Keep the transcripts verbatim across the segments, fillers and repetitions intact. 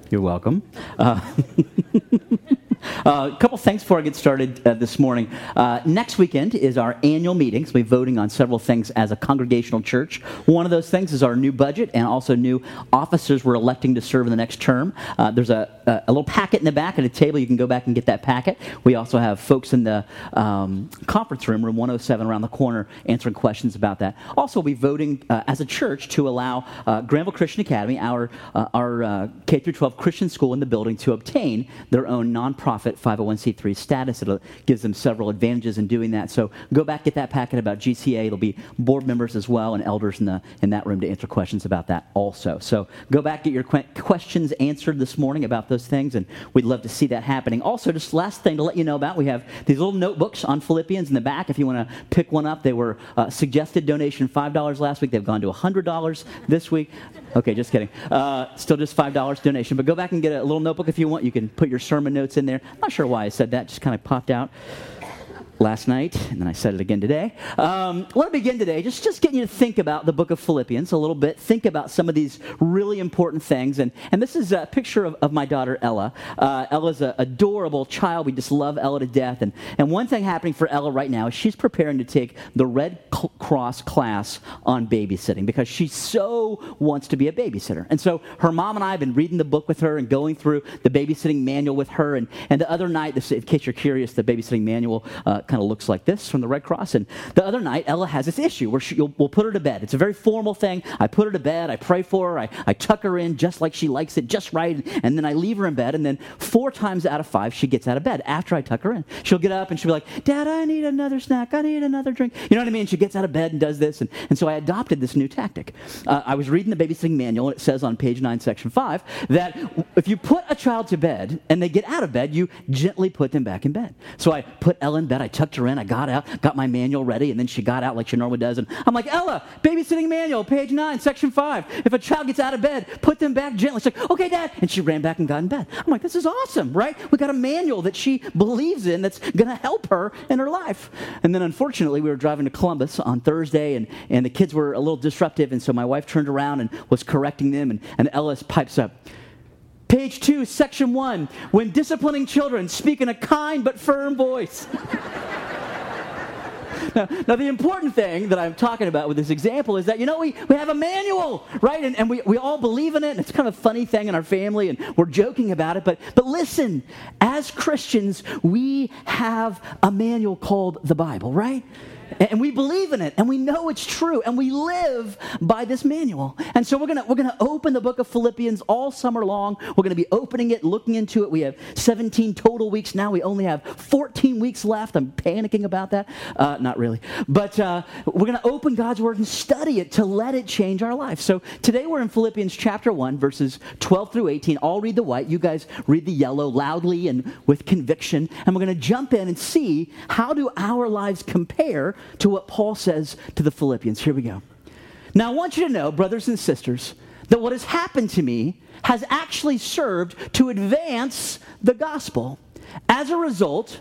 You're welcome. Uh, Uh, a couple things before I get started uh, this morning. Uh, next weekend is our annual meetings. We'll be voting on several things as a congregational church. One of those things is our new budget and also new officers we're electing to serve in the next term. Uh, there's a, a, a little packet in the back at a table. You can go back and get that packet. We also have folks in the um, conference room, room one oh seven, around the corner, answering questions about that. Also, we'll be voting uh, as a church to allow uh, Granville Christian Academy, our, uh, our uh, K through twelve Christian school in the building, to obtain their own nonprofit five oh one c three status. It gives them several advantages in doing that. So go back, get that packet about G C A. It'll be board members as well and elders in the in that room to answer questions about that also. So go back, get your que- questions answered this morning about those things, and we'd love to see that happening. Also, just last thing to let you know about, we have these little notebooks on Philippians in the back. If you want to pick one up, they were uh, suggested donation five dollars last week. They've gone to one hundred dollars this week. Okay, just kidding. Uh, still just five dollars donation. But go back and get a little notebook if you want. You can put your sermon notes in there. I'm not sure why I said that. Just kind of popped out last night, and then I said it again today. Um, I want to begin today just, just getting you to think about the book of Philippians a little bit. Think about some of these really important things. And, and this is a picture of, of my daughter, Ella. Uh, Ella's an adorable child. We just love Ella to death. And, and one thing happening for Ella right now is she's preparing to take the Red Cross class on babysitting because she so wants to be a babysitter. And so her mom and I have been reading the book with her and going through the babysitting manual with her. And, and the other night, this, in case you're curious, the babysitting manual uh, kind of looks like this from the Red Cross. And the other night, Ella has this issue where she, we'll put her to bed. It's a very formal thing. I put her to bed. I pray for her. I, I tuck her in just like she likes it, just right. And then I leave her in bed. And then four times out of five, she gets out of bed after I tuck her in. She'll get up and she'll be like, Dad, I need another snack. I need another drink. You know what I mean? She gets out of bed and does this. And, and so I adopted this new tactic. Uh, I was reading the babysitting manual, and it says on page nine, section five, that if you put a child to bed and they get out of bed, you gently put them back in bed. So I put Ella in bed. I tucked her in. I got out, got my manual ready, and then she got out like she normally does. And I'm like, Ella, babysitting manual, page nine, section five. If a child gets out of bed, put them back gently. She's like, okay, Dad. And she ran back and got in bed. I'm like, this is awesome, right? We got a manual that she believes in that's going to help her in her life. And then unfortunately, we were driving to Columbus on Thursday, and, and the kids were a little disruptive, and so my wife turned around and was correcting them, and, and Ellis pipes up, page two, section one, when disciplining children, speak in a kind but firm voice. Now, now, the important thing that I'm talking about with this example is that, you know, we, we have a manual, right? And, and we, we all believe in it, and it's kind of a funny thing in our family, and we're joking about it. But, but listen, as Christians, we have a manual called the Bible, right? And we believe in it, and we know it's true, and we live by this manual. And so we're gonna we're gonna open the book of Philippians all summer long. We're gonna be opening it, looking into it. We have seventeen total weeks now. We only have fourteen weeks left. I'm panicking about that. Uh, not really, but uh, we're gonna open God's word and study it to let it change our life. So today we're in Philippians chapter one, verses twelve through eighteen. I'll read the white. You guys read the yellow loudly and with conviction. And we're gonna jump in and see how do our lives compare to what Paul says to the Philippians. Here we go. Now, I want you to know, brothers and sisters, that what has happened to me has actually served to advance the gospel. As a result,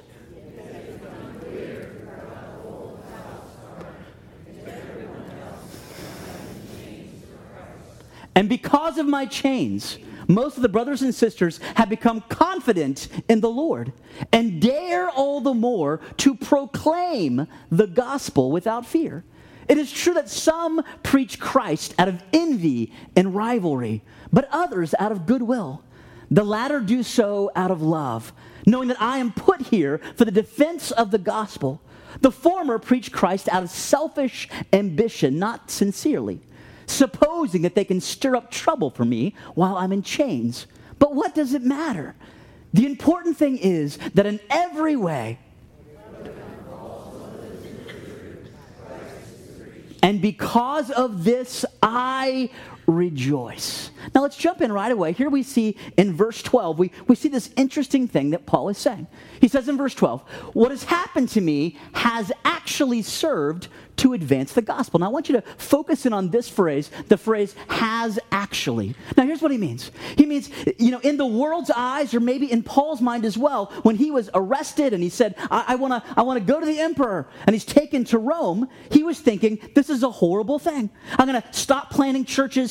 and because of my chains, most of the brothers and sisters have become confident in the Lord and dare all the more to proclaim the gospel without fear. It is true that some preach Christ out of envy and rivalry, but others out of goodwill. The latter do so out of love, knowing that I am put here for the defense of the gospel. The former preach Christ out of selfish ambition, not sincerely, supposing that they can stir up trouble for me while I'm in chains. But what does it matter? The important thing is that in every way, and because of this, I rejoice. Now let's jump in right away. Here we see in verse twelve, we, we see this interesting thing that Paul is saying. He says in verse twelve, what has happened to me has actually served to advance the gospel. Now I want you to focus in on this phrase, the phrase has actually. Now here's what he means. He means, you know, in the world's eyes, or maybe in Paul's mind as well, when he was arrested and he said, I, I want to I want to go to the emperor, and he's taken to Rome, he was thinking, this is a horrible thing. I'm going to stop planting churches,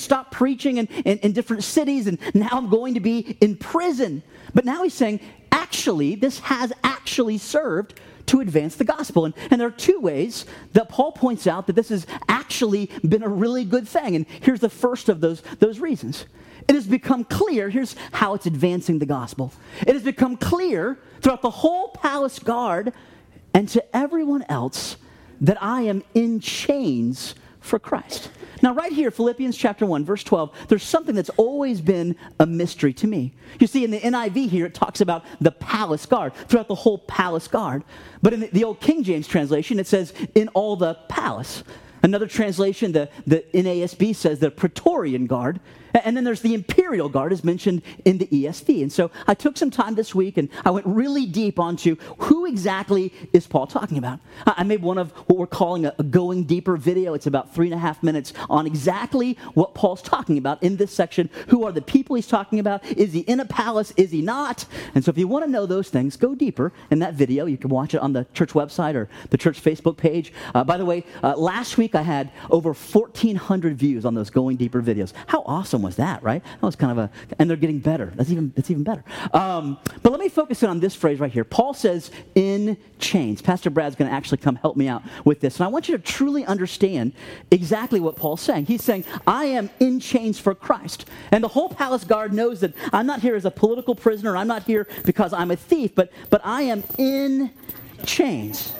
stop preaching in, in, in different cities, and now I'm going to be in prison. But now he's saying, actually, this has actually served to advance the gospel. And, and there are two ways that Paul points out that this has actually been a really good thing. And here's the first of those, those reasons. It has become clear, here's how it's advancing the gospel. It has become clear throughout the whole palace guard and to everyone else that I am in chains for Christ. Now, right here, Philippians chapter one, verse twelve, there's something that's always been a mystery to me. You see, in the N I V here, it talks about the palace guard, throughout the whole palace guard. But in the, the old King James translation, it says, in all the palace. Another translation, the, the N A S B says the Praetorian Guard. And then there's the Imperial Guard as mentioned in the E S V. And so I took some time this week and I went really deep onto who exactly is Paul talking about. I made one of what we're calling a, a going deeper video. It's about three and a half minutes on exactly what Paul's talking about in this section. Who are the people he's talking about? Is he in a palace? Is he not? And so if you want to know those things, go deeper in that video. You can watch it on the church website or the church Facebook page. Uh, by the way, uh, last week I had over fourteen hundred views on those going deeper videos. How awesome was that, right? That was kind of a, and they're getting better. That's even, that's even better. Um, but let me focus in on this phrase right here. Paul says, in chains. Pastor Brad's going to actually come help me out with this. And I want you to truly understand exactly what Paul's saying. He's saying, I am in chains for Christ. And the whole palace guard knows that I'm not here as a political prisoner. I'm not here because I'm a thief, but, but I am in chains.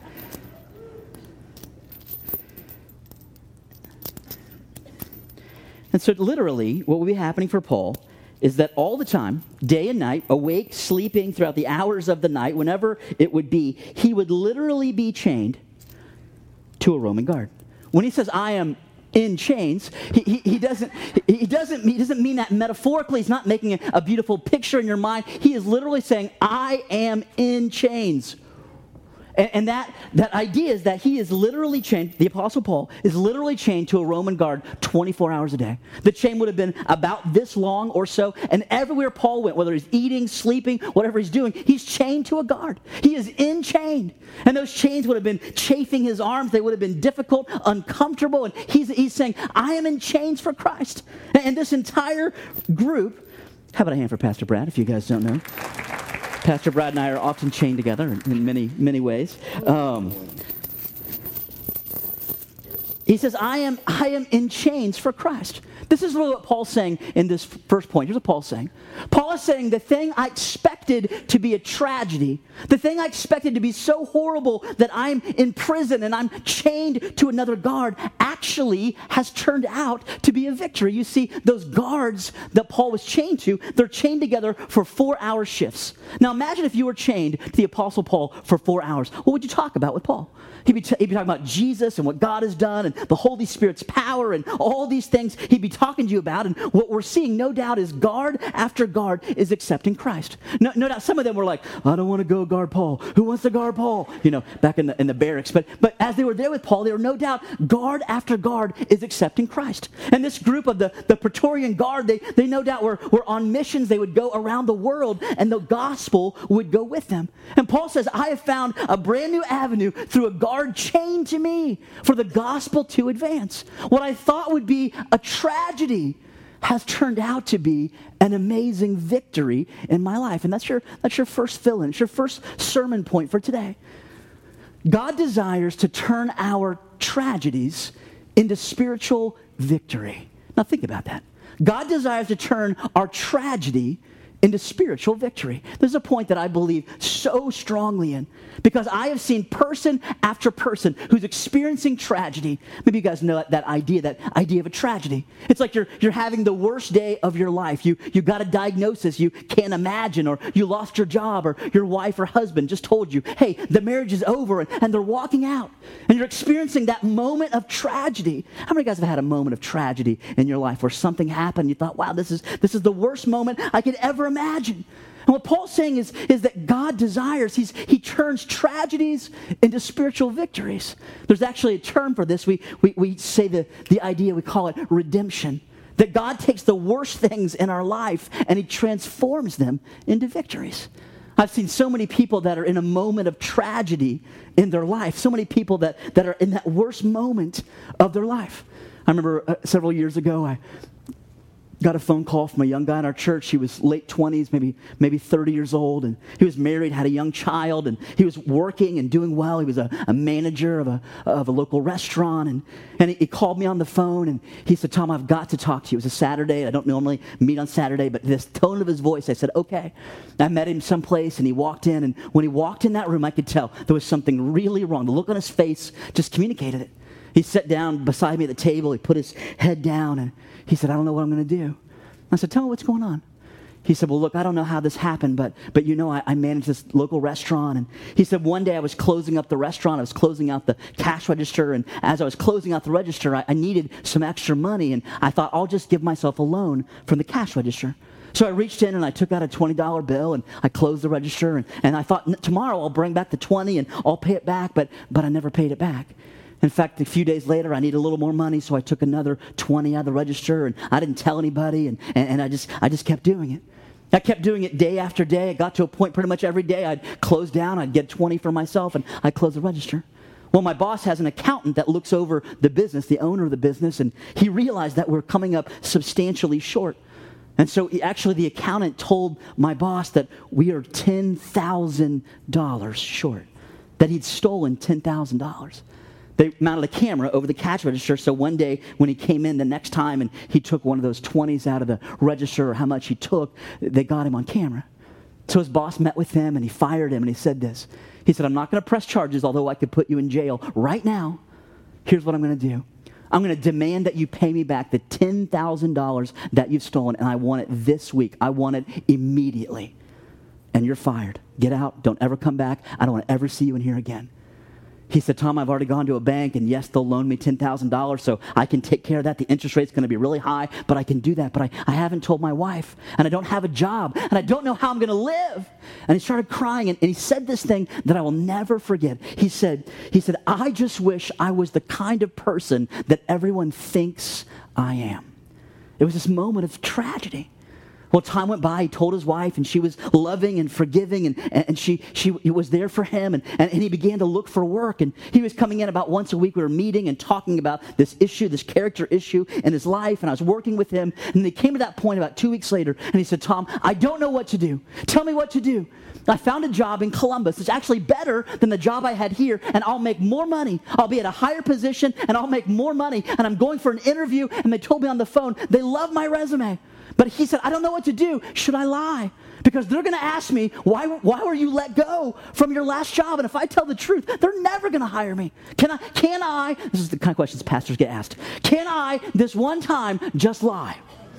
And so literally, what will be happening for Paul is that all the time, day and night, awake, sleeping throughout the hours of the night, whenever it would be, he would literally be chained to a Roman guard. When he says, I am in chains, he, he, he, doesn't, he, doesn't, he doesn't mean that metaphorically. He's not making a, a beautiful picture in your mind. He is literally saying, I am in chains. And, and that, that idea is that he is literally chained, the Apostle Paul is literally chained to a Roman guard twenty-four hours a day. The chain would have been about this long or so, and everywhere Paul went, whether he's eating, sleeping, whatever he's doing, he's chained to a guard. He is in chain. And those chains would have been chafing his arms. They would have been difficult, uncomfortable. And he's, he's saying, I am in chains for Christ. And, and this entire group, how about a hand for Pastor Brad, if you guys don't know? Pastor Brad and I are often chained together in many, many ways. Um, he says, I am, I am in chains for Christ. This is really what Paul's saying in this first point. Here's what Paul's saying. Paul is saying the thing I expected to be a tragedy, the thing I expected to be so horrible that I'm in prison and I'm chained to another guard, actually has turned out to be a victory. You see, those guards that Paul was chained to, they're chained together for four-hour shifts. Now imagine if you were chained to the Apostle Paul for four hours. What would you talk about with Paul? He'd be, t- he'd be talking about Jesus and what God has done and the Holy Spirit's power and all these things he'd be talking to you about. And what we're seeing, no doubt, is guard after guard is accepting Christ. No, no doubt some of them were like, I don't want to go guard Paul. Who wants to guard Paul? You know, back in the, in the barracks. But, but as they were there with Paul, they were no doubt guard after guard is accepting Christ. And this group of the, the Praetorian Guard, they, they no doubt were, were on missions. They would go around the world and the gospel would go with them. And Paul says, I have found a brand new avenue through a guard chained to me for the gospel to advance. What I thought would be a tragedy has turned out to be an amazing victory in my life. And that's your, that's your first fill-in. It's your first sermon point for today. God desires to turn our tragedies into spiritual victory. Now think about that. God desires to turn our tragedy into spiritual victory. This is a point that I believe so strongly in because I have seen person after person who's experiencing tragedy. Maybe you guys know that, that idea, that idea of a tragedy. It's like you're you're having the worst day of your life. You you got a diagnosis you can't imagine, or you lost your job, or your wife or husband just told you, hey, the marriage is over, and, and they're walking out. And you're experiencing that moment of tragedy. How many of you guys have had a moment of tragedy in your life where something happened, you thought, wow, this is this is the worst moment I could ever imagine? Imagine. And what Paul's saying is, is that God desires, he's, he turns tragedies into spiritual victories. There's actually a term for this. We, we, we say the, the idea, we call it redemption. That God takes the worst things in our life and he transforms them into victories. I've seen so many people that are in a moment of tragedy in their life. So many people that, that are in that worst moment of their life. I remember uh, several years ago, I got a phone call from a young guy in our church. He was late twenties, maybe maybe thirty years old, and he was married, had a young child, and he was working and doing well. He was a, a manager of a of a local restaurant, and, and he, he called me on the phone, and he said, Tom, I've got to talk to you. It was a Saturday. I don't normally meet on Saturday, but this tone of his voice, I said, okay. I met him someplace, and he walked in, and when he walked in that room, I could tell there was something really wrong. The look on his face just communicated it. He sat down beside me at the table. He put his head down, and he said, I don't know what I'm going to do. I said, tell me what's going on. He said, well, look, I don't know how this happened, but but you know, I, I manage this local restaurant. And he said, one day I was closing up the restaurant. I was closing out the cash register. And as I was closing out the register, I, I needed some extra money. And I thought, I'll just give myself a loan from the cash register. So I reached in and I took out a twenty dollar bill and I closed the register. And, and I thought, tomorrow I'll bring back the twenty and I'll pay it back. But but I never paid it back. In fact, a few days later, I needed a little more money, so I took another twenty out of the register, and I didn't tell anybody, and, and, and I just I just kept doing it. I kept doing it day after day. It got to a point pretty much every day I'd close down, I'd get twenty for myself, and I'd close the register. Well, my boss has an accountant that looks over the business, the owner of the business, and he realized that we're coming up substantially short. And so he, actually the accountant told my boss that we are ten thousand dollars short, that he'd stolen ten thousand dollars. They mounted a camera over the cash register, so one day when he came in the next time and he took one of those twenties out of the register or how much he took, they got him on camera. So his boss met with him and he fired him and he said this. He said, I'm not going to press charges, although I could put you in jail right now. Here's what I'm going to do. I'm going to demand that you pay me back the ten thousand dollars that you've stolen, and I want it this week. I want it immediately. And you're fired. Get out. Don't ever come back. I don't want to ever see you in here again. He said, Tom, I've already gone to a bank, and yes, they'll loan me ten thousand dollars, so I can take care of that. The interest rate's going to be really high, but I can do that. But I, I haven't told my wife, and I don't have a job, and I don't know how I'm going to live. And he started crying, and, and he said this thing that I will never forget. He said, he said, I just wish I was the kind of person that everyone thinks I am. It was this moment of tragedy. Well, time went by, he told his wife, and she was loving and forgiving, and, and she, she was there for him, and, and, and he began to look for work, and he was coming in about once a week. We were meeting and talking about this issue, this character issue in his life, and I was working with him, and they came to that point about two weeks later, and he said, Tom, I don't know what to do. Tell me what to do. I found a job in Columbus. It's actually better than the job I had here, and I'll make more money. I'll be at a higher position, and I'll make more money, and I'm going for an interview, and they told me on the phone, they love my resume. But he said, I don't know what to do. Should I lie? Because they're going to ask me, why, why were you let go from your last job? And if I tell the truth, they're never going to hire me. Can I, can I, this is the kind of questions pastors get asked, can I, this one time, just lie?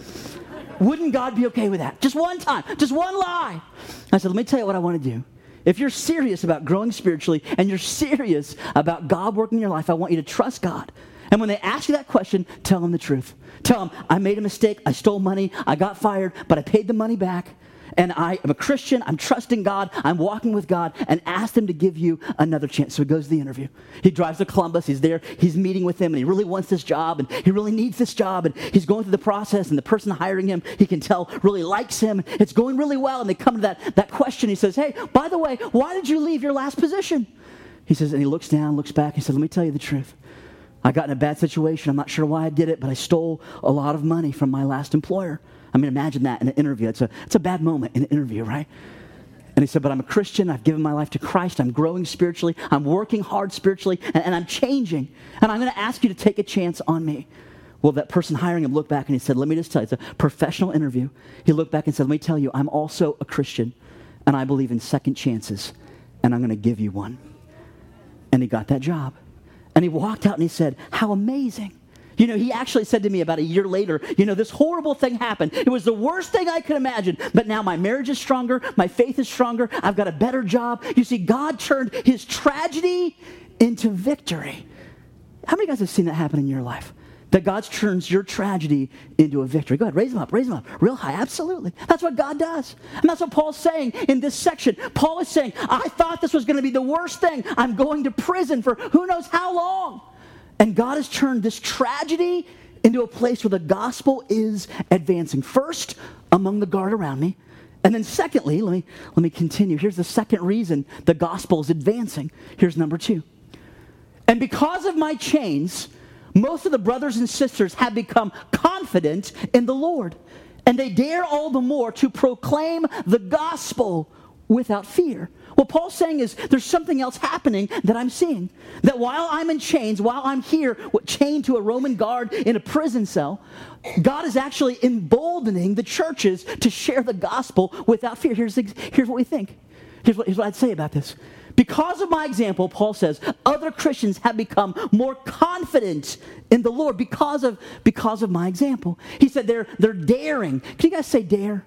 Wouldn't God be okay with that? Just one time, just one lie. I said, let me tell you what I want to do. If you're serious about growing spiritually and you're serious about God working in your life, I want you to trust God. And when they ask you that question, tell them the truth. Tell them, I made a mistake, I stole money, I got fired, but I paid the money back, and I am a Christian, I'm trusting God, I'm walking with God, and ask them to give you another chance. So he goes to the interview. He drives to Columbus, he's there, he's meeting with him, and he really wants this job, and he really needs this job, and he's going through the process, and the person hiring him, he can tell, really likes him. It's going really well, and they come to that, that question. He says, hey, by the way, why did you leave your last position? He says, and he looks down, looks back, he says, let me tell you the truth. I got in a bad situation. I'm not sure why I did it, but I stole a lot of money from my last employer. I mean, imagine that in an interview. It's a, it's a bad moment in an interview, right? And he said, but I'm a Christian. I've given my life to Christ. I'm growing spiritually. I'm working hard spiritually, and, and I'm changing. And I'm going to ask you to take a chance on me. Well, that person hiring him looked back and he said, let me just tell you, it's a professional interview. He looked back and said, let me tell you, I'm also a Christian, and I believe in second chances, and I'm going to give you one. And he got that job. And he walked out and he said, how amazing. You know, he actually said to me about a year later, you know, this horrible thing happened. It was the worst thing I could imagine. But now my marriage is stronger. My faith is stronger. I've got a better job. You see, God turned his tragedy into victory. How many of you guys have seen that happen in your life? That God turns your tragedy into a victory. Go ahead, raise them up, raise them up. Real high, absolutely. That's what God does. And that's what Paul's saying in this section. Paul is saying, I thought this was going to be the worst thing. I'm going to prison for who knows how long. And God has turned this tragedy into a place where the gospel is advancing. First, among the guard around me. And then secondly, let me, let me continue. Here's the second reason the gospel is advancing. Here's number two. And because of my chains, most of the brothers and sisters have become confident in the Lord, and they dare all the more to proclaim the gospel without fear. What Paul's saying is there's something else happening that I'm seeing. That while I'm in chains, while I'm here chained to a Roman guard in a prison cell, God is actually emboldening the churches to share the gospel without fear. Here's, here's what we think. Here's what, here's what I'd say about this. Because of my example, Paul says, other Christians have become more confident in the Lord because of, because of my example. He said they're, they're daring. Can you guys say dare?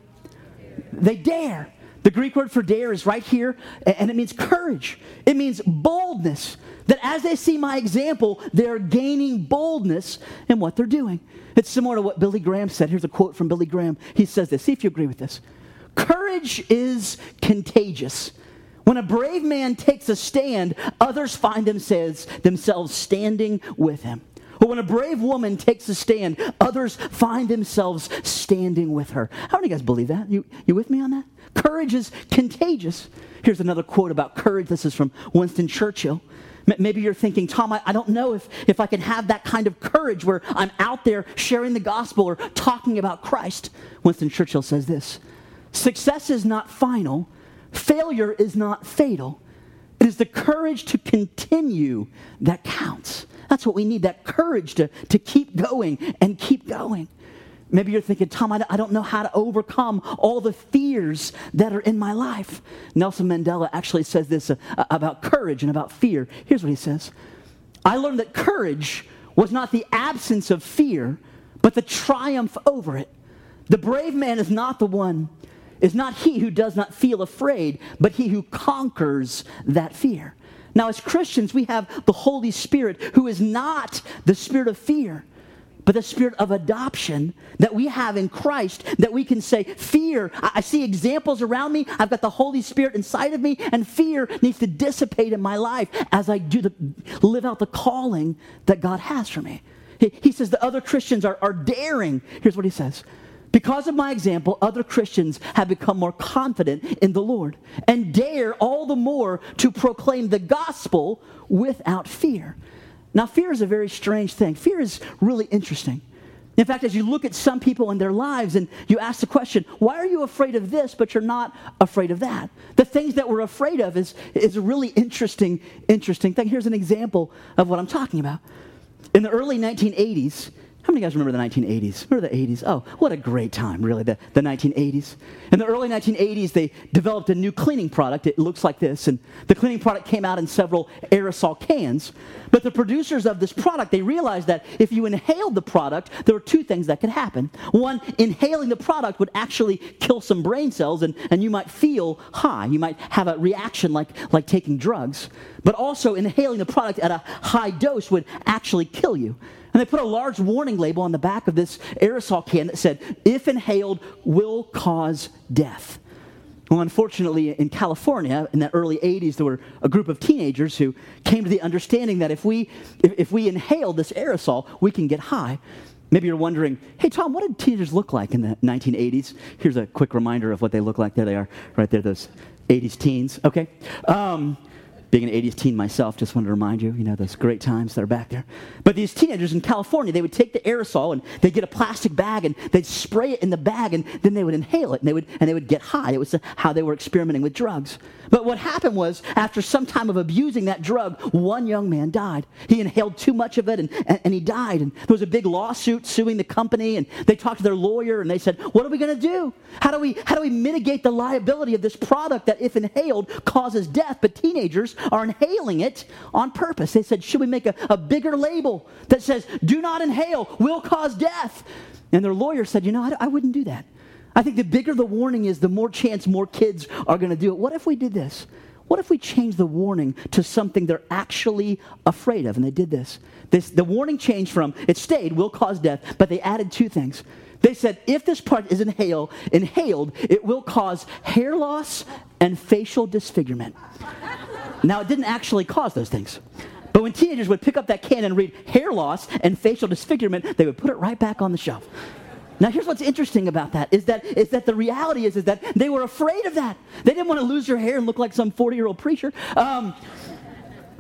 They dare. The Greek word for dare is right here, and it means courage. It means boldness. That as they see my example, they're gaining boldness in what they're doing. It's similar to what Billy Graham said. Here's a quote from Billy Graham. He says this. See if you agree with this. Courage is contagious. When a brave man takes a stand, others find themselves, themselves standing with him. But when a brave woman takes a stand, others find themselves standing with her. How many of you guys believe that? You, you with me on that? Courage is contagious. Here's another quote about courage. This is from Winston Churchill. Maybe you're thinking, Tom, I, I don't know if, if I can have that kind of courage where I'm out there sharing the gospel or talking about Christ. Winston Churchill says this: success is not final. Failure is not fatal. It is the courage to continue that counts. That's what we need, that courage to, to keep going and keep going. Maybe you're thinking, Tom, I don't know how to overcome all the fears that are in my life. Nelson Mandela actually says this about courage and about fear. Here's what he says. I learned that courage was not the absence of fear, but the triumph over it. The brave man is not the one, is not he who does not feel afraid, but he who conquers that fear. Now, as Christians, we have the Holy Spirit, who is not the spirit of fear, but the spirit of adoption that we have in Christ, that we can say, fear, I see examples around me, I've got the Holy Spirit inside of me, and fear needs to dissipate in my life as I do the, live out the calling that God has for me. He, he says the other Christians are, are daring. Here's what he says. Because of my example, other Christians have become more confident in the Lord and dare all the more to proclaim the gospel without fear. Now, fear is a very strange thing. Fear is really interesting. In fact, as you look at some people in their lives and you ask the question, why are you afraid of this, but you're not afraid of that? The things that we're afraid of is, is a really interesting, interesting thing. Here's an example of what I'm talking about. In the early nineteen eighties, how many of you guys remember the nineteen eighties? Remember the eighties? Oh, what a great time, really, the, the nineteen eighties. In the early nineteen eighties, they developed a new cleaning product. It looks like this, and the cleaning product came out in several aerosol cans. But the producers of this product, they realized that if you inhaled the product, there were two things that could happen. One, inhaling the product would actually kill some brain cells, and, and you might feel high. You might have a reaction like, like taking drugs. But also, inhaling the product at a high dose would actually kill you. And they put a large warning label on the back of this aerosol can that said, if inhaled, will cause death. Well, unfortunately, in California, in the early eighties, there were a group of teenagers who came to the understanding that if we if, if we inhale this aerosol, we can get high. Maybe you're wondering, hey, Tom, what did teenagers look like in the nineteen eighties? Here's a quick reminder of what they look like. There they are, right there, those eighties teens. Okay. Um, Being an eighties teen myself, just wanted to remind you, you know, those great times that are back there. But these teenagers in California, they would take the aerosol and they'd get a plastic bag and they'd spray it in the bag and then they would inhale it and they would and they would get high. It was how they were experimenting with drugs. But what happened was, after some time of abusing that drug, one young man died. He inhaled too much of it and, and, and he died. And there was a big lawsuit suing the company, and they talked to their lawyer and they said, what are we going to do? How do we how do we mitigate the liability of this product that, if inhaled, causes death? But teenagers are inhaling it on purpose. They said, should we make a, a bigger label that says, do not inhale, will cause death? And their lawyer said, you know, I, I wouldn't do that. I think the bigger the warning is, the more chance more kids are going to do it. What if we did this? What if we changed the warning to something they're actually afraid of? And they did this. this the warning changed from, it stayed, will cause death, but they added two things. They said, if this part is inhale, inhaled, it will cause hair loss and facial disfigurement. Now, it didn't actually cause those things. But when teenagers would pick up that can and read hair loss and facial disfigurement, they would put it right back on the shelf. Now, here's what's interesting about that, is that is that the reality is, is that they were afraid of that. They didn't want to lose their hair and look like some forty-year-old preacher. Um,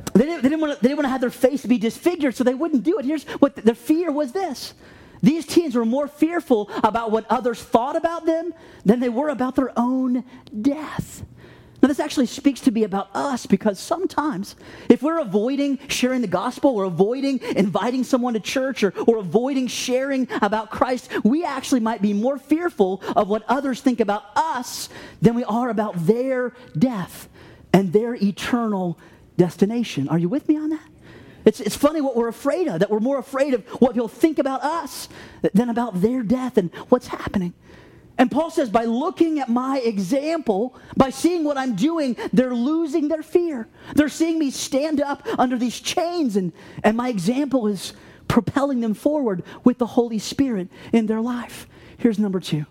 They didn't, they didn't want to, they didn't want to have their face be disfigured, so they wouldn't do it. Here's what the, their fear was this. These teens were more fearful about what others thought about them than they were about their own death. Now, this actually speaks to me about us, because sometimes if we're avoiding sharing the gospel or avoiding inviting someone to church or, or avoiding sharing about Christ, we actually might be more fearful of what others think about us than we are about their death and their eternal destination. Are you with me on that? It's, it's funny what we're afraid of, that we're more afraid of what people think about us than about their death and what's happening. And Paul says, by looking at my example, by seeing what I'm doing, they're losing their fear. They're seeing me stand up under these chains, and, and my example is propelling them forward with the Holy Spirit in their life. Here's number two.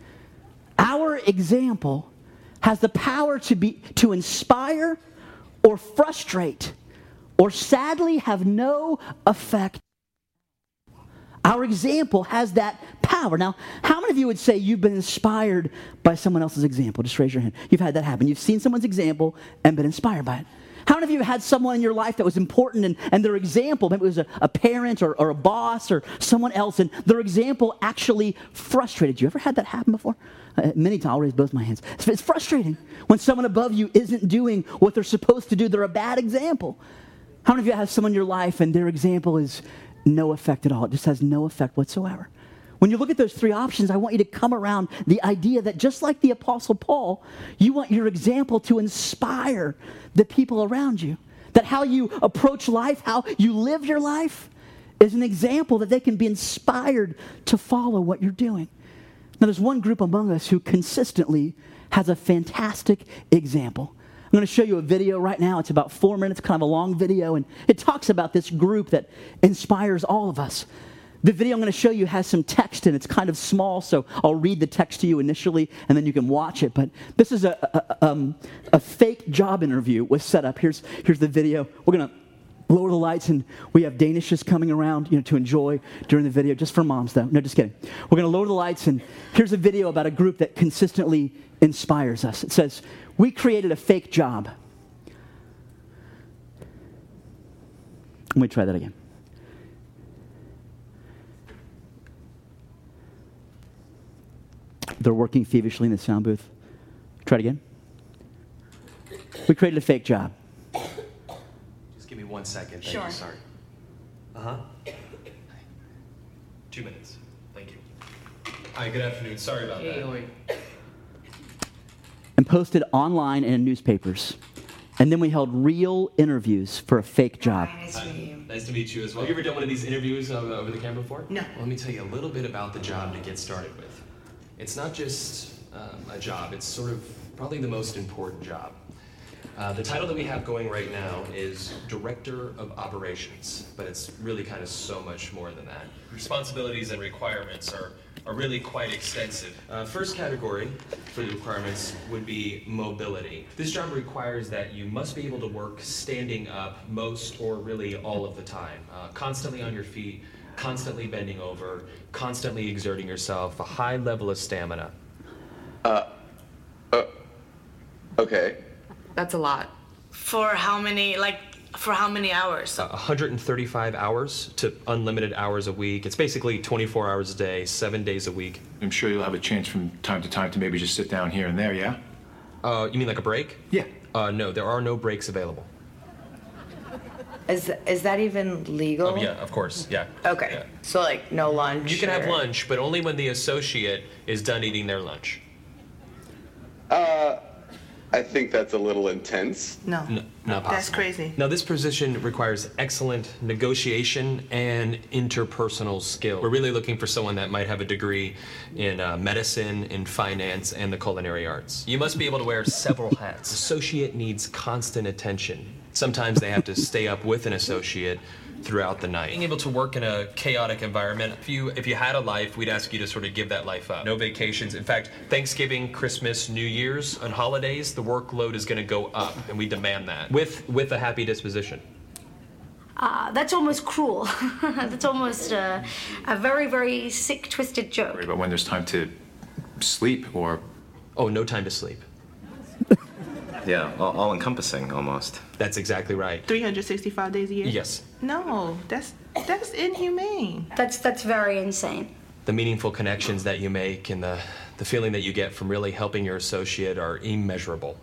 Our example has the power to be to inspire or frustrate or sadly have no effect. Our example has that power. Now, how many of you would say you've been inspired by someone else's example? Just raise your hand. You've had that happen. You've seen someone's example and been inspired by it. How many of you have had someone in your life that was important, and, and their example, maybe it was a, a parent or, or a boss or someone else, and their example actually frustrated you? Ever had that happen before? Uh, many times. I'll raise both my hands. It's, it's frustrating when someone above you isn't doing what they're supposed to do. They're a bad example. How many of you have someone in your life and their example is no effect at all? It just has no effect whatsoever. When you look at those three options, I want you to come around the idea that just like the Apostle Paul, you want your example to inspire the people around you. That how you approach life, how you live your life, is an example that they can be inspired to follow what you're doing. Now, there's one group among us who consistently has a fantastic example. I'm going to show you a video right now. It's about four minutes, kind of a long video, and it talks about this group that inspires all of us. The video I'm going to show you has some text, and it's kind of small, so I'll read the text to you initially, and then you can watch it. But this is a, a, um, a fake job interview was set up. Here's, here's the video. We're going to lower the lights, and we have Danishes coming around, you know, to enjoy during the video, just for moms, though. No, just kidding. We're going to lower the lights, and here's a video about a group that consistently inspires us. It says, we created a fake job. Let me try that again. They're working feverishly in the sound booth. Try it again. We created a fake job. Just give me one second. Thank Sure. you. Sorry. Uh-huh. Two minutes. Thank you. Hi, good afternoon. Sorry about Hey, that. oi. And posted online and in newspapers. And then we held real interviews for a fake job. Hi, nice to meet you. Nice to meet you as well. Have you ever done one of these interviews uh, over the camera before? No. Well, let me tell you a little bit about the job to get started with. It's not just um, a job, it's sort of probably the most important job. Uh, the title that we have going right now is Director of Operations, but it's really kind of so much more than that. Responsibilities and requirements are, are really quite extensive. Uh, first category for the requirements would be mobility. This job requires that you must be able to work standing up most or really all of the time, uh, constantly on your feet, constantly bending over, constantly exerting yourself, a high level of stamina. Uh, uh, okay. That's a lot. For how many, like, for how many hours? Uh, one hundred thirty-five hours to unlimited hours a week. It's basically twenty-four hours a day, seven days a week. I'm sure you'll have a chance from time to time to maybe just sit down here and there, yeah? Uh, you mean like a break? Yeah. Uh, no, there are no breaks available. Is is that even legal? Oh, yeah, of course, yeah. Okay. Yeah. So like no lunch. You can have or- lunch, but only when the associate is done eating their lunch. Uh, I think that's a little intense. No. No, not possible. That's crazy. Now, this position requires excellent negotiation and interpersonal skill. We're really looking for someone that might have a degree in uh, medicine, in finance, and the culinary arts. You must be able to wear several hats. Associate needs constant attention. Sometimes they have to stay up with an associate throughout the night. Being able to work in a chaotic environment, if you if you had a life, we'd ask you to sort of give that life up. No vacations. In fact, Thanksgiving, Christmas, New Year's, and holidays, the workload is going to go up, and we demand that with with a happy disposition. Uh, that's almost cruel. That's almost uh, a very, very sick, twisted joke. But when there's time to sleep or... Oh, no time to sleep. yeah, all, all encompassing almost. That's exactly right. three hundred sixty-five days a year? Yes. No, that's that's inhumane. That's that's very insane. The meaningful connections that you make and the, the feeling that you get from really helping your associate are immeasurable.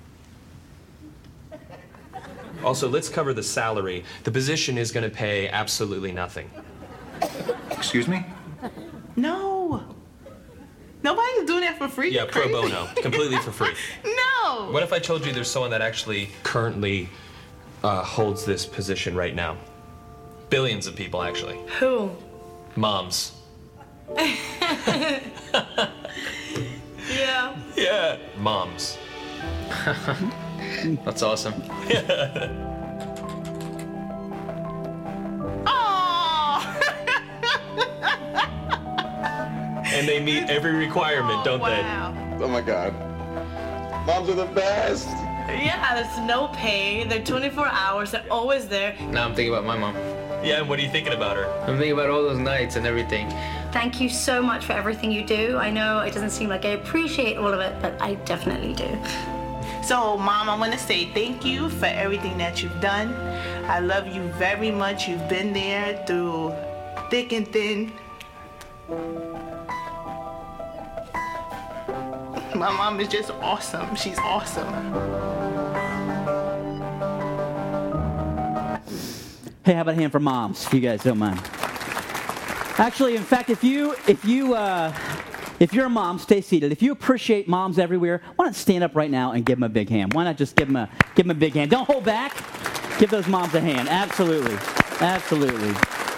Also, let's cover the salary. The position is going to pay absolutely nothing. Excuse me? No. Nobody's doing that for free. Yeah, You're pro crazy. bono. Completely for free. No. What if I told you there's someone that actually currently uh, holds this position right now? Billions of people, actually. Who? Moms. Yeah. Yeah. Moms. That's awesome. And they meet every requirement, don't Wow. Oh my God. Moms are the best. Yeah, there's no pay. They're twenty-four hours. They're always there. Now I'm thinking about my mom. they? Yeah, and what are you thinking about her? I'm thinking about all those nights and everything. Thank you so much for everything you do. I know it doesn't seem like I appreciate all of it, but I definitely do. So, Mom, I want to say thank you for everything that you've done. I love you very much. You've been there through thick and thin. My mom is just awesome. She's awesome. Hey, how about a hand for moms, if you guys don't mind? Actually, in fact, if you if you uh, if you're a mom, stay seated. If you appreciate moms everywhere, why not stand up right now and give them a big hand? Why not just give them a give them a big hand? Don't hold back. Give those moms a hand. Absolutely, absolutely.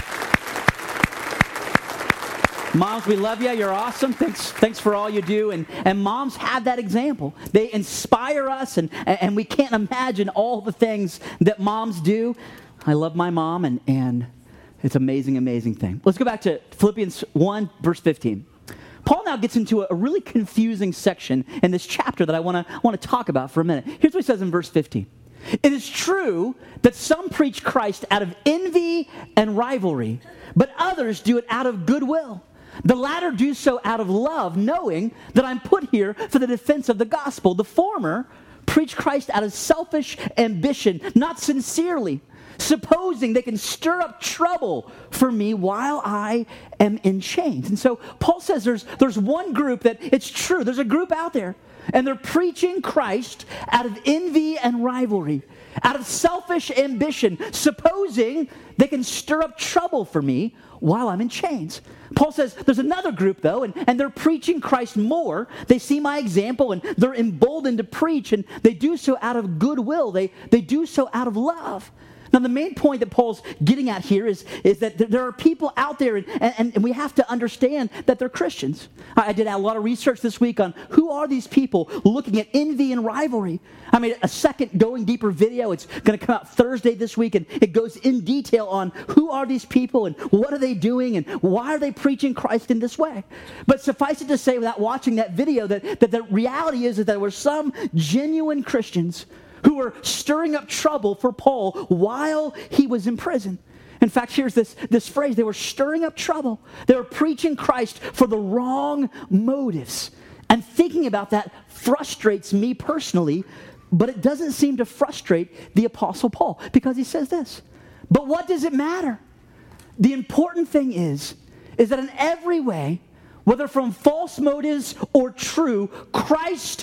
Moms, we love you. You're awesome. Thanks, thanks for all you do. And, and moms have that example. They inspire us, and, and we can't imagine all the things that moms do. I love my mom, and, and it's an amazing, amazing thing. Let's go back to Philippians one, verse fifteen. Paul now gets into a really confusing section in this chapter that I want to want to talk about for a minute. Here's what he says in verse fifteen. It is true that some preach Christ out of envy and rivalry, but others do it out of goodwill. The latter do so out of love, knowing that I'm put here for the defense of the gospel. The former preach Christ out of selfish ambition, not sincerely, supposing they can stir up trouble for me while I am in chains. And so Paul says there's, there's one group that it's true. There's a group out there, and they're preaching Christ out of envy and rivalry, out of selfish ambition, supposing they can stir up trouble for me while I'm in chains. Paul says there's another group, though, and, and they're preaching Christ more. They see my example, and they're emboldened to preach, and they do so out of goodwill. They, they do so out of love. Now, the main point that Paul's getting at here is, is that there are people out there, and, and, and we have to understand that they're Christians. I did a lot of research this week on who are these people looking at envy and rivalry. I made a second Going Deeper video. It's going to come out Thursday this week, and it goes in detail on who are these people and what are they doing and why are they preaching Christ in this way. But suffice it to say, without watching that video, that, that the reality is that there were some genuine Christians who were stirring up trouble for Paul while he was in prison. In fact, here's this, this phrase. They were stirring up trouble. They were preaching Christ for the wrong motives. And thinking about that frustrates me personally, but it doesn't seem to frustrate the Apostle Paul, because he says this: but what does it matter? The important thing is, is that in every way, whether from false motives or true, Christ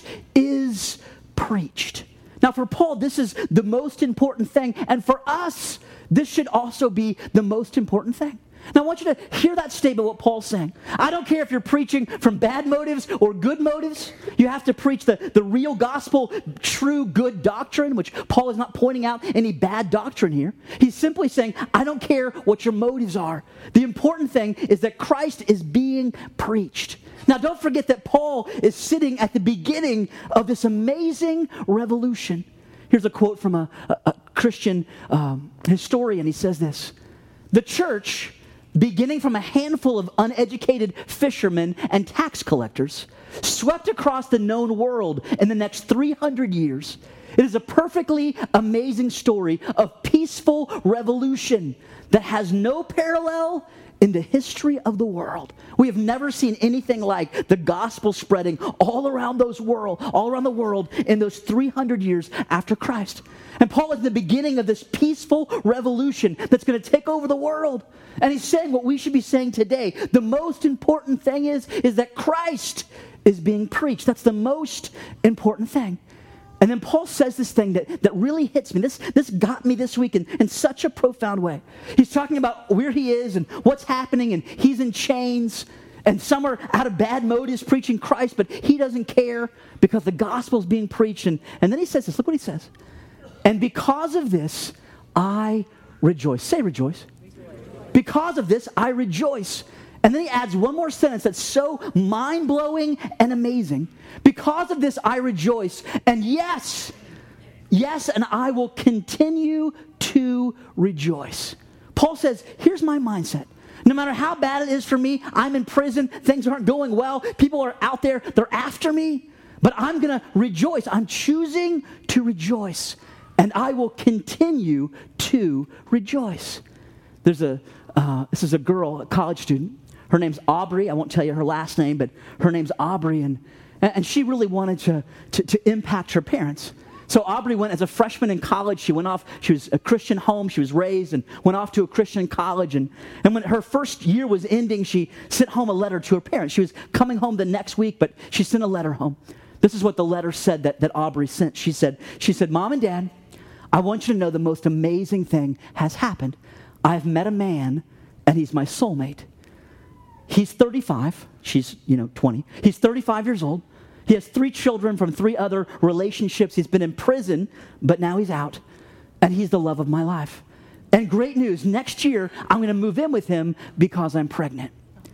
is preached. Now, for Paul, this is the most important thing. And for us, this should also be the most important thing. Now, I want you to hear that statement, what Paul's saying. I don't care if you're preaching from bad motives or good motives. You have to preach the, the real gospel, true, good doctrine, which Paul is not pointing out any bad doctrine here. He's simply saying, I don't care what your motives are. The important thing is that Christ is being preached. Now, don't forget that Paul is sitting at the beginning of this amazing revolution. Here's a quote from a, a, a Christian um, historian. He says this: the church, beginning from a handful of uneducated fishermen and tax collectors, swept across the known world in the next three hundred years. It is a perfectly amazing story of peaceful revolution that has no parallel in the history of the world. We have never seen anything like the gospel spreading all around those world, all around the world in those three hundred years after Christ. And Paul is in the beginning of this peaceful revolution that's going to take over the world. And he's saying what we should be saying today. The most important thing is, is that Christ is being preached. That's the most important thing. And then Paul says this thing that, that really hits me. This, this got me this week in, in such a profound way. He's talking about where he is and what's happening, and he's in chains, and some are out of bad motives preaching Christ, but he doesn't care because the gospel's being preached. And, and then he says this. Look what he says. And because of this, I rejoice. Say rejoice. Because of this, I rejoice. And then he adds one more sentence that's so mind-blowing and amazing. Because of this, I rejoice. And yes, yes, and I will continue to rejoice. Paul says, here's my mindset. No matter how bad it is for me, I'm in prison, things aren't going well, people are out there, they're after me, but I'm going to rejoice. I'm choosing to rejoice, and I will continue to rejoice. There's a, uh, this is a girl, a college student. Her name's Aubrey. I won't tell you her last name, but her name's Aubrey, and, and she really wanted to, to, to impact her parents. So Aubrey went as a freshman in college. She went off, she was a Christian home, she was raised, and went off to a Christian college. And, and when her first year was ending, she sent home a letter to her parents. She was coming home the next week, but she sent a letter home. This is what the letter said that, that Aubrey sent. She said, she said, Mom and Dad, I want you to know the most amazing thing has happened. I've met a man, and he's my soulmate. He's thirty-five. She's, you know, twenty. He's thirty-five years old. He has three children from three other relationships. He's been in prison, but now he's out. And he's the love of my life. And great news, next year, I'm going to move in with him because I'm pregnant.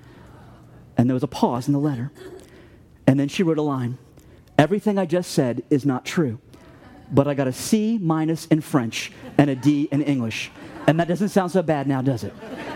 And there was a pause in the letter. And then she wrote a line. Everything I just said is not true, but I got a C minus in French and a D in English. And that doesn't sound so bad now, does it?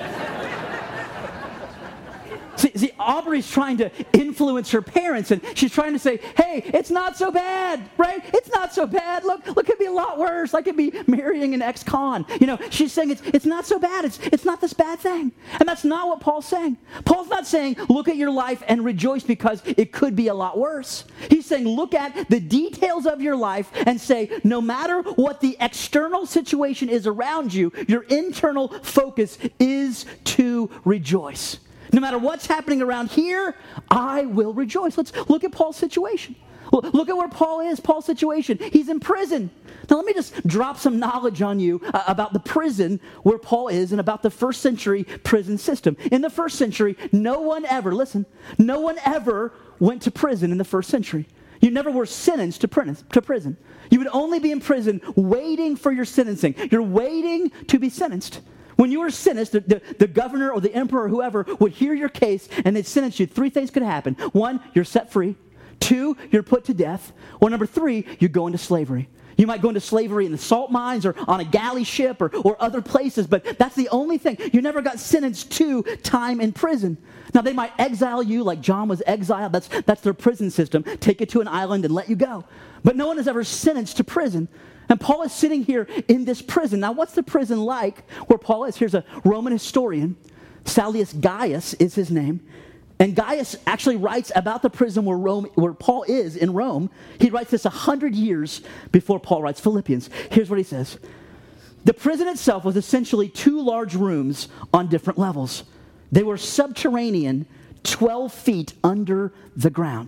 See, see, Aubrey's trying to influence her parents, and she's trying to say, hey, it's not so bad, right? It's not so bad. Look, look, it could be a lot worse. I could be marrying an ex-con. You know, she's saying it's, it's not so bad. It's, it's not this bad thing. And that's not what Paul's saying. Paul's not saying, look at your life and rejoice because it could be a lot worse. He's saying, look at the details of your life and say, no matter what the external situation is around you, your internal focus is to rejoice. No matter what's happening around here, I will rejoice. Let's look at Paul's situation. Look at where Paul is, Paul's situation. He's in prison. Now let me just drop some knowledge on you uh, about the prison where Paul is and about the first century prison system. In the first century, no one ever, listen, no one ever went to prison in the first century. You never were sentenced to prison. You would only be in prison waiting for your sentencing. You're waiting to be sentenced. When you were sentenced, the, the, the governor or the emperor or whoever would hear your case and they'd sentence you. Three things could happen. One, you're set free. Two, you're put to death. Or number three, you go into slavery. You might go into slavery in the salt mines or on a galley ship or, or other places, but that's the only thing. You never got sentenced to time in prison. Now, they might exile you like John was exiled. That's, that's their prison system. Take you to an island and let you go. But no one is ever sentenced to prison. And Paul is sitting here in this prison. Now, what's the prison like where Paul is? Here's a Roman historian. Sallius Gaius is his name. And Gaius actually writes about the prison where Rome, where Paul is in Rome. He writes this one hundred years before Paul writes Philippians. Here's what he says. The prison itself was essentially two large rooms on different levels. They were subterranean, twelve feet under the ground.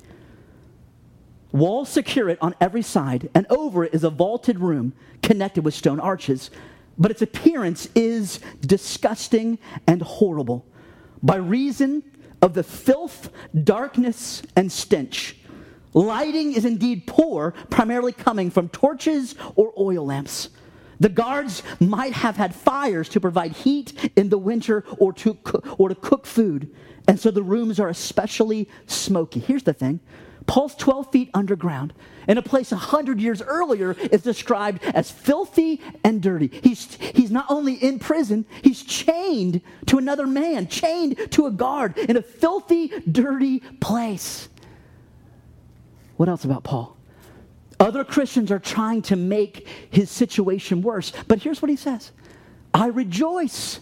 Walls secure it on every side, and over it is a vaulted room connected with stone arches. But its appearance is disgusting and horrible by reason of the filth, darkness, and stench. Lighting is indeed poor, primarily coming from torches or oil lamps. The guards might have had fires to provide heat in the winter or to, or to cook food, and so the rooms are especially smoky. Here's the thing. Paul's twelve feet underground in a place one hundred years earlier is described as filthy and dirty. He's, he's not only in prison, he's chained to another man, chained to a guard in a filthy, dirty place. What else about Paul? Other Christians are trying to make his situation worse, but here's what he says. I rejoice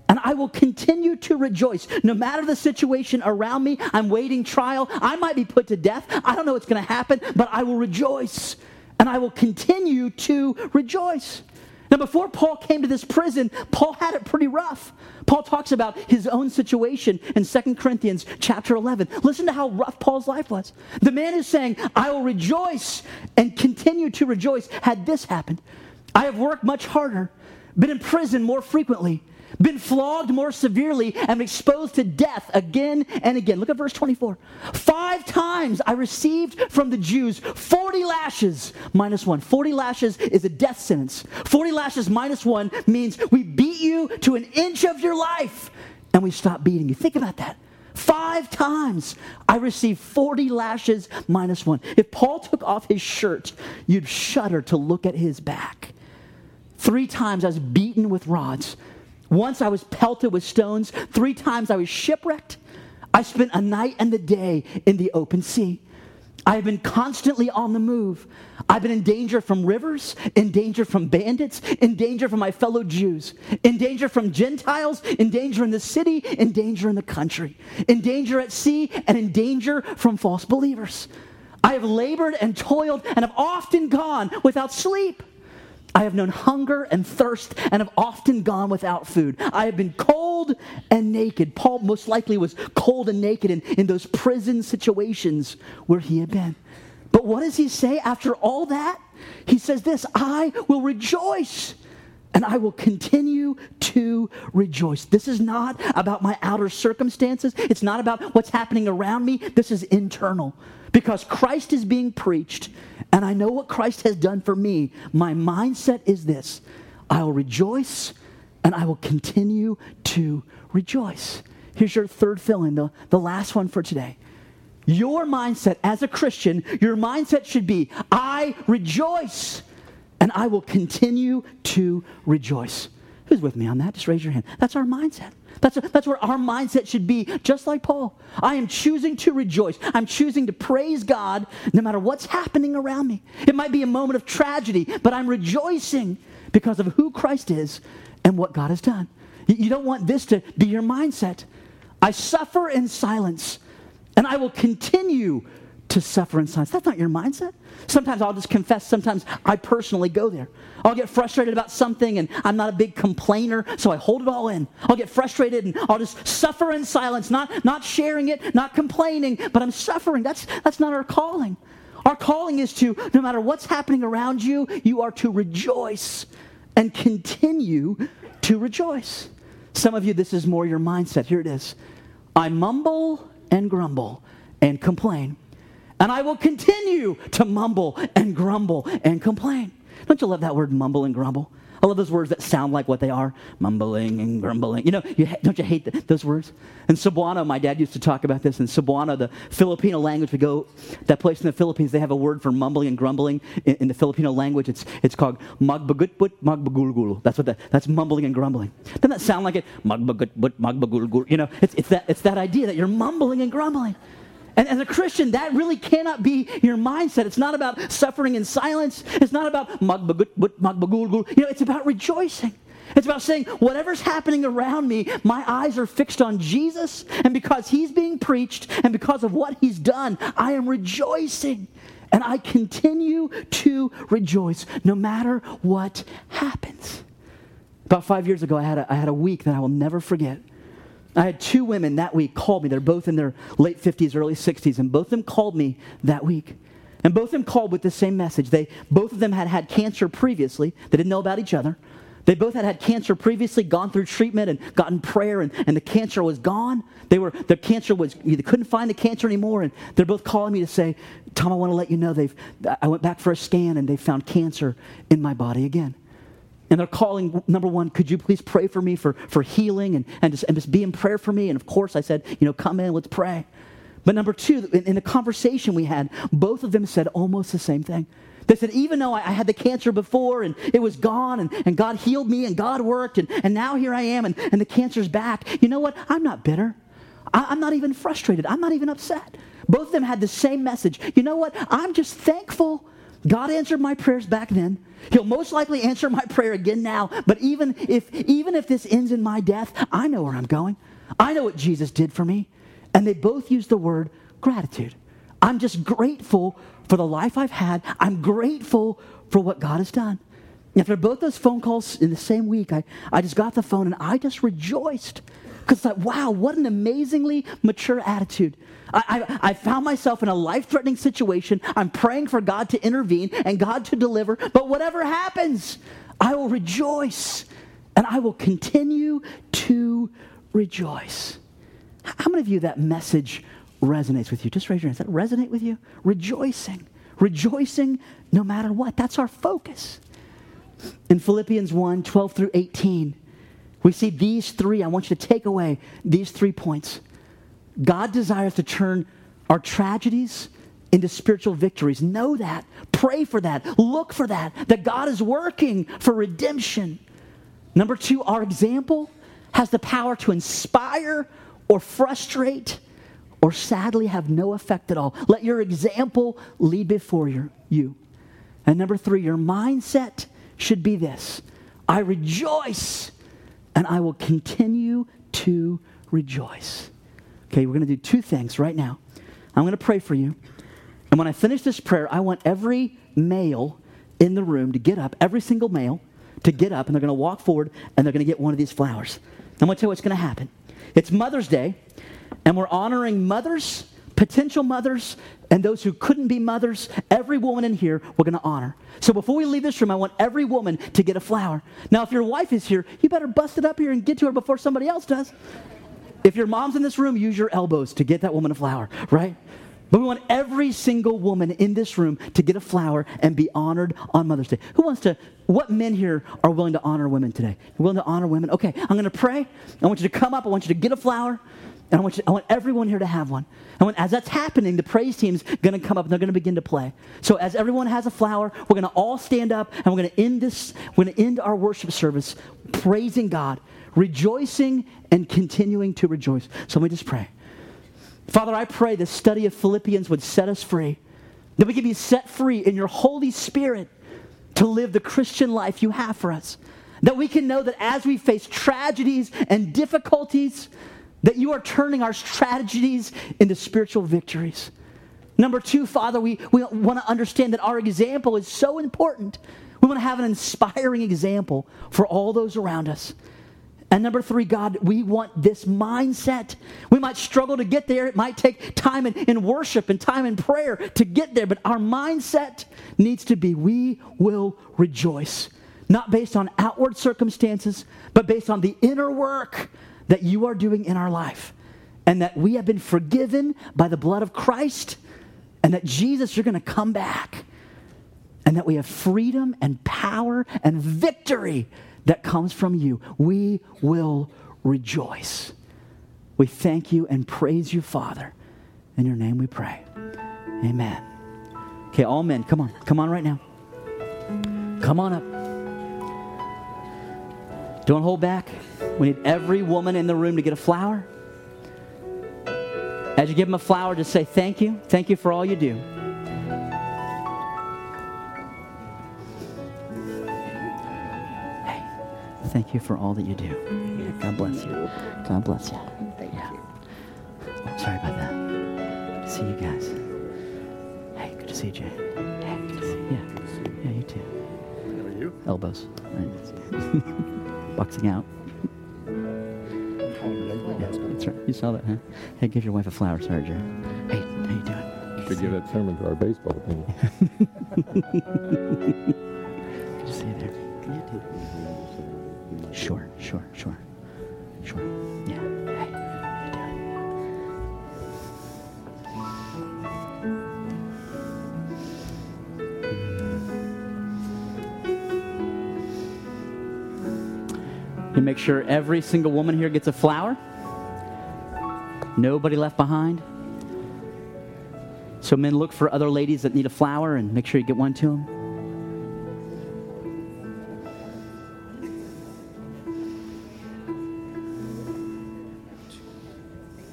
and I will continue to rejoice. No matter the situation around me, I'm waiting trial. I might be put to death. I don't know what's going to happen, but I will rejoice, and I will continue to rejoice. Now, before Paul came to this prison, Paul had it pretty rough. Paul talks about his own situation in Second Corinthians chapter eleven. Listen to how rough Paul's life was. The man is saying, I will rejoice and continue to rejoice had this happened. I have worked much harder, been in prison more frequently, been flogged more severely, and exposed to death again and again. Look at verse twenty-four. Five times I received from the Jews forty lashes minus one. forty lashes is a death sentence. forty lashes minus one means we beat you to an inch of your life and we stop beating you. Think about that. Five times I received forty lashes minus one. If Paul took off his shirt, you'd shudder to look at his back. Three times I was beaten with rods. Once I was pelted with stones. Three times I was shipwrecked. I spent a night and a day in the open sea. I have been constantly on the move. I've been in danger from rivers, in danger from bandits, in danger from my fellow Jews, in danger from Gentiles, in danger in the city, in danger in the country, in danger at sea, and in danger from false believers. I have labored and toiled and have often gone without sleep. I have known hunger and thirst and have often gone without food. I have been cold and naked. Paul most likely was cold and naked in, in those prison situations where he had been. But what does he say after all that? He says this, I will rejoice and I will continue to rejoice. This is not about my outer circumstances. It's not about what's happening around me. This is internal. Because Christ is being preached, and I know what Christ has done for me. My mindset is this. I will rejoice, and I will continue to rejoice. Here's your third fill-in, the, the last one for today. Your mindset as a Christian, your mindset should be, I rejoice, and I will continue to rejoice. Who's with me on that? Just raise your hand. That's our mindset. That's, that's where our mindset should be, just like Paul. I am choosing to rejoice. I'm choosing to praise God no matter what's happening around me. It might be a moment of tragedy, but I'm rejoicing because of who Christ is and what God has done. You, you don't want this to be your mindset. I suffer in silence, and I will continue to suffer in silence. That's not your mindset. Sometimes I'll just confess, sometimes I personally go there. I'll get frustrated about something and I'm not a big complainer, so I hold it all in. I'll get frustrated and I'll just suffer in silence, not, not sharing it, not complaining, but I'm suffering. That's, that's not our calling. Our calling is to, no matter what's happening around you, you are to rejoice and continue to rejoice. Some of you, this is more your mindset. Here it is. I mumble and grumble and complain. And I will continue to mumble and grumble and complain. Don't you love that word, mumble and grumble? I love those words that sound like what they are, mumbling and grumbling. You know, you, don't you hate the, those words? In Cebuano, my dad used to talk about this. In Cebuano, the Filipino language, we go, that place in the Philippines, they have a word for mumbling and grumbling in, in the Filipino language. It's it's called magbagutbut magbagulgulo. That's what that, that's mumbling and grumbling. Doesn't that sound like it? Magbagutbut magbagulgulo. You know, it's, it's, that, it's that idea that you're mumbling and grumbling. And as a Christian, that really cannot be your mindset. It's not about suffering in silence. It's not about magbagutbut magbagulgul. You know, it's about rejoicing. It's about saying, whatever's happening around me, my eyes are fixed on Jesus, and because he's being preached, and because of what he's done, I am rejoicing. And I continue to rejoice no matter what happens. About five years ago, I had a, I had a week that I will never forget. I had two women that week call me. They're both in their late fifties, early sixties, and both of them called me that week. And both of them called with the same message. They, both of them had had cancer previously. They didn't know about each other. They both had had cancer previously, gone through treatment and gotten prayer, and, and the cancer was gone. They were the cancer was they couldn't find the cancer anymore, and they're both calling me to say, Tom, I want to let you know they've. I went back for a scan, and they found cancer in my body again. And they're calling, number one, could you please pray for me for, for healing and, and, just, and just be in prayer for me? And of course I said, you know, come in, let's pray. But number two, in, in the conversation we had, both of them said almost the same thing. They said, even though I, I had the cancer before and it was gone and, and God healed me and God worked and, and now here I am and, and the cancer's back, you know what? I'm not bitter. I, I'm not even frustrated. I'm not even upset. Both of them had the same message. You know what? I'm just thankful God answered my prayers back then. He'll most likely answer my prayer again now. But even if even if this ends in my death, I know where I'm going. I know what Jesus did for me. And they both use the word gratitude. I'm just grateful for the life I've had. I'm grateful for what God has done. After both those phone calls in the same week, I, I just got the phone and I just rejoiced. Because it's like, wow, what an amazingly mature attitude. I, I, I found myself in a life-threatening situation. I'm praying for God to intervene and God to deliver. But whatever happens, I will rejoice. And I will continue to rejoice. How many of you that message resonates with you? Just raise your hands. Does that resonate with you? Rejoicing. Rejoicing no matter what. That's our focus. In Philippians one, twelve through eighteen, we see these three. I want you to take away these three points. God desires to turn our tragedies into spiritual victories. Know that. Pray for that. Look for that. That God is working for redemption. Number two, our example has the power to inspire or frustrate or sadly have no effect at all. Let your example lead before your, you. And number three, your mindset should be this: I rejoice and I will continue to rejoice. Okay, we're going to do two things right now. I'm going to pray for you. And when I finish this prayer, I want every male in the room to get up, every single male to get up, and they're going to walk forward and they're going to get one of these flowers. I'm going to tell you what's going to happen. It's Mother's Day, and we're honoring mothers, potential mothers, and those who couldn't be mothers. Every woman in here, we're going to honor. So before we leave this room, I want every woman to get a flower. Now, if your wife is here, you better bust it up here and get to her before somebody else does. If your mom's in this room, use your elbows to get that woman a flower, right? But we want every single woman in this room to get a flower and be honored on Mother's Day. Who wants to, what men here are willing to honor women today? You're willing to honor women? Okay, I'm going to pray. I want you to come up. I want you to get a flower. And I want, you, I want everyone here to have one. And when, as that's happening, the praise team's going to come up and they're going to begin to play. So as everyone has a flower, we're going to all stand up and we're going to end this, we're going to end our worship service praising God, rejoicing and continuing to rejoice. So let me just pray. Father, I pray the study of Philippians would set us free, that we can be set free in your Holy Spirit to live the Christian life you have for us, that we can know that as we face tragedies and difficulties, that you are turning our tragedies into spiritual victories. Number two, Father, we, we want to understand that our example is so important. We want to have an inspiring example for all those around us. And number three, God, we want this mindset. We might struggle to get there. It might take time in, in worship and time in prayer to get there. But our mindset needs to be, we will rejoice. Not based on outward circumstances, but based on the inner work that you are doing in our life. And that we have been forgiven by the blood of Christ. And that, Jesus, you're going to come back. And that we have freedom and power and victory that comes from you. We will rejoice. We thank you and praise you, Father. In your name we pray. Amen. Okay, all men, come on. Come on right now. Come on up. Don't hold back. We need every woman in the room to get a flower. As you give them a flower, just say thank you. Thank you for all you do. Thank you for all that you do. Yeah, God bless you. God bless you. Thank yeah. you. Oh, sorry about that. Good to see you guys. Hey, good to see you, Jay. Hey, good to see you. Yeah, yeah, you too. How are you? Elbows. Right. Boxing out. Yeah, that's right. You saw that, huh? Hey, give your wife a flower, sorry, Jay. Hey, how you doing? Should give that sermon to our baseball team. Good to see you there. Sure, sure, sure, sure. Yeah. Hey, how you doing? You make sure every single woman here gets a flower. Nobody left behind. So men, look for other ladies that need a flower and make sure you get one to them.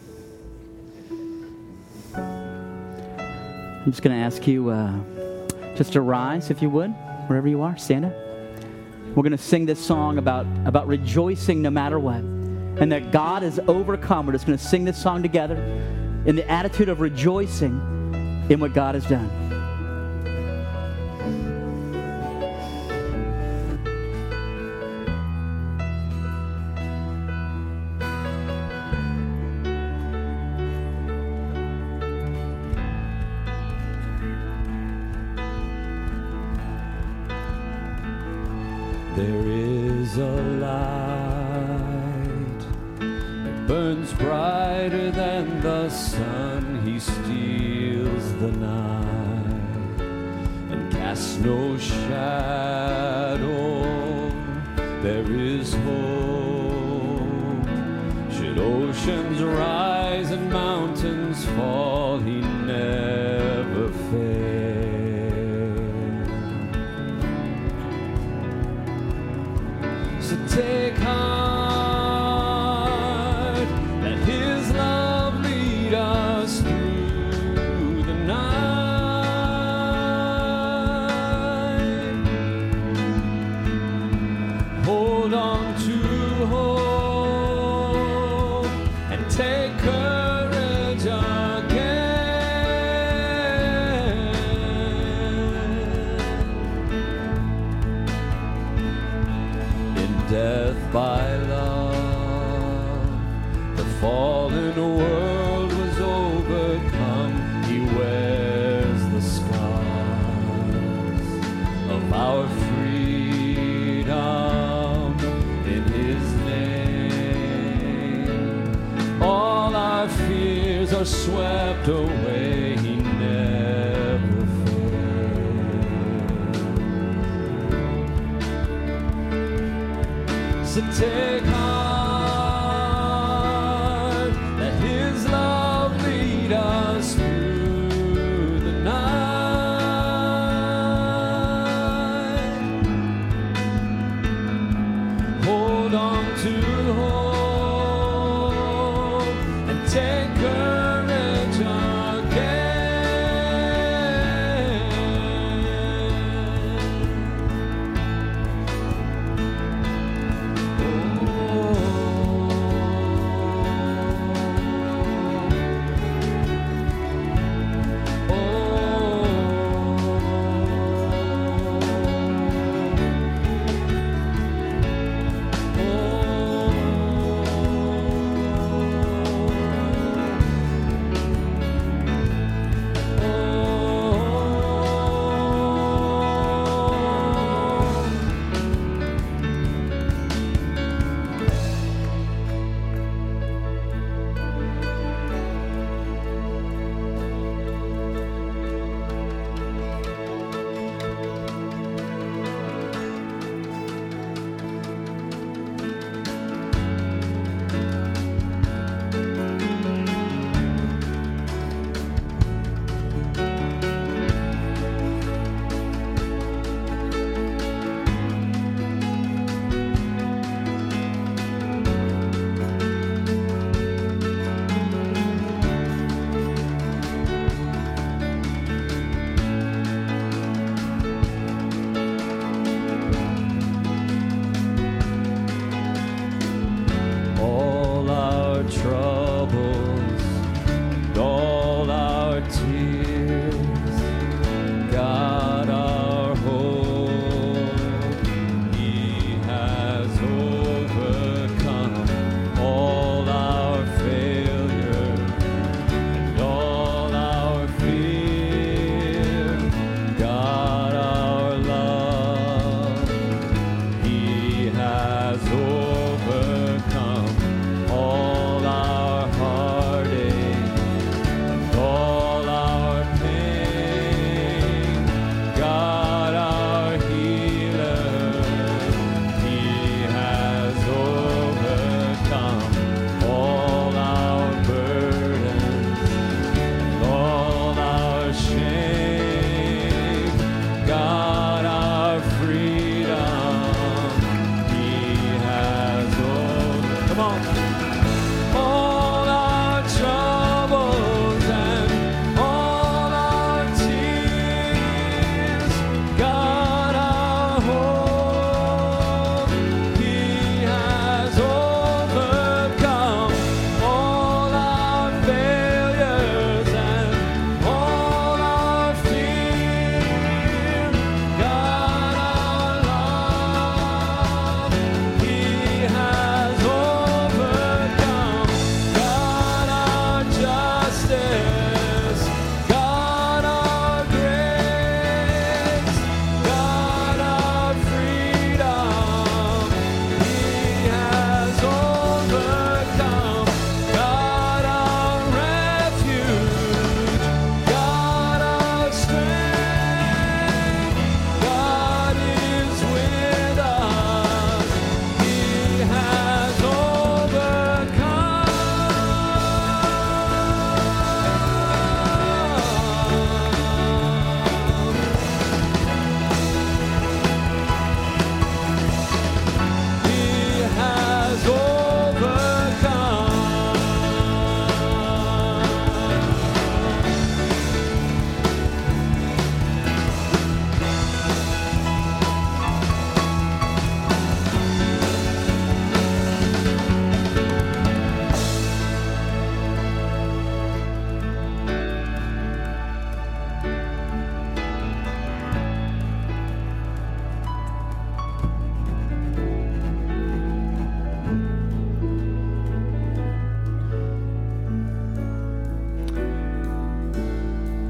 I'm just going to ask you, uh, just to rise, if you would, wherever you are, stand up. We're going to sing this song about, about rejoicing no matter what, and that God is overcome. We're just going to sing this song together in the attitude of rejoicing in what God has done. There is a light that burns brighter than the sun. He steals the night and casts no shadow. There is hope. Should oceans rise and mountains fall, he never fails. So take heart, let his love lead us through the night. Hold on to hope and take courage again. In death by love, the fallen world was overcome. He wears the scars of our freedom in his name. All our fears are swept away. He never fails. So take heart, let his love lead us through the night. Hold on to hope and take courage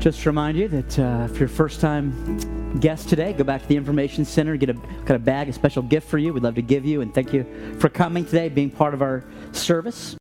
Just to remind you that uh, if you're a first-time guest today, go back to the Information Center, get a, got a bag, a special gift for you we'd love to give you, and thank you for coming today, being part of our service.